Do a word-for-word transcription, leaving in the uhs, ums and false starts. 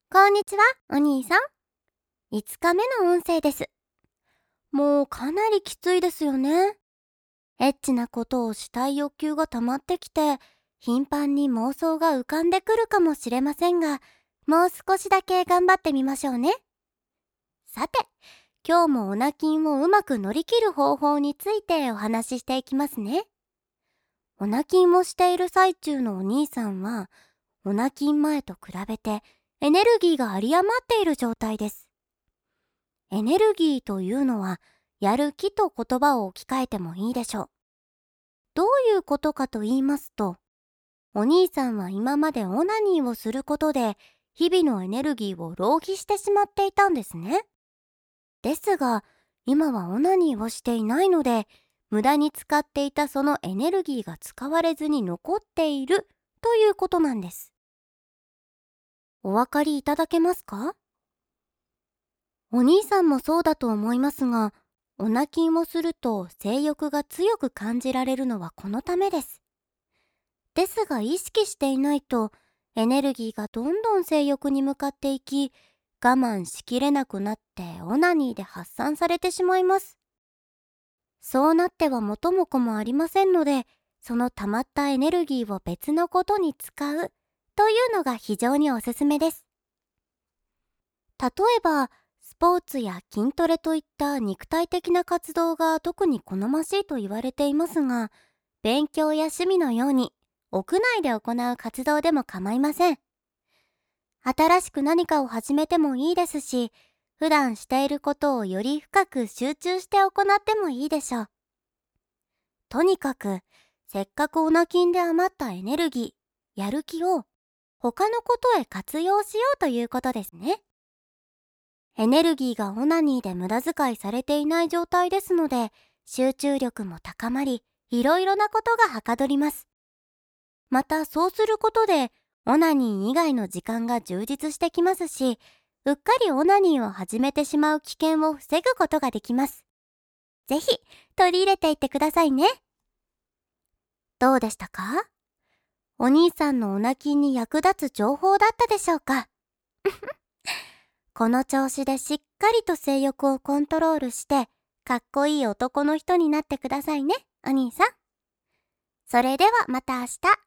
こんにちは、お兄さん。いつかめの音声です。もうかなりきついですよね。エッチなことをしたい欲求が溜まってきて、頻繁に妄想が浮かんでくるかもしれませんが、もう少しだけ頑張ってみましょうね。さて、今日もオナキンをうまく乗り切る方法についてお話ししていきますね。オナキンをしている最中のお兄さんは、オナキン前と比べてエネルギーが有り余っている状態です。エネルギーというのは、やる気と言葉を置き換えてもいいでしょう。どういうことかと言いますと、お兄さんは今までオナニーをすることで、日々のエネルギーを浪費してしまっていたんですね。ですが、今はオナニーをしていないので、無駄に使っていたそのエネルギーが使われずに残っているということなんです。お分かりいただけますか？お兄さんもそうだと思いますが、オナキンをすると性欲が強く感じられるのはこのためです。ですが意識していないと、エネルギーがどんどん性欲に向かっていき、我慢しきれなくなってオナニーで発散されてしまいます。そうなっては元も子もありませんので、その溜まったエネルギーを別のことに使うというのが非常におすすめです。例えば、スポーツや筋トレといった肉体的な活動が特に好ましいと言われていますが、勉強や趣味のように屋内で行う活動でも構いません。新しく何かを始めてもいいですし、普段していることをより深く集中して行ってもいいでしょう。とにかく、せっかくオナキンで余ったエネルギー、やる気を他のことへ活用しようということですね。エネルギーがオナニーで無駄遣いされていない状態ですので、集中力も高まり、いろいろなことがはかどります。またそうすることで、オナニー以外の時間が充実してきますし、うっかりオナニーを始めてしまう危険を防ぐことができます。ぜひ取り入れていってくださいね。どうでしたか？お兄さんのオナキンに役立つ情報だったでしょうか？この調子でしっかりと性欲をコントロールして、かっこいい男の人になってくださいね、お兄さん。それではまた明日。